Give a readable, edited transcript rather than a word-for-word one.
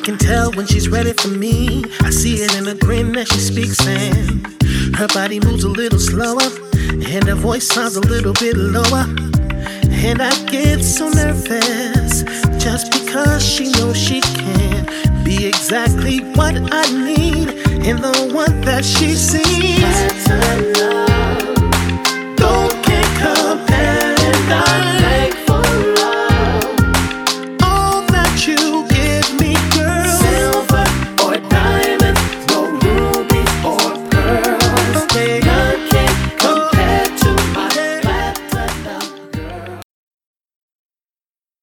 can tell when she's ready for me. I see it in the grin that she speaks, and her body moves a little slower, and her voice sounds a little bit lower. And I get so nervous just because she knows she can be exactly what I need and the one that she sees.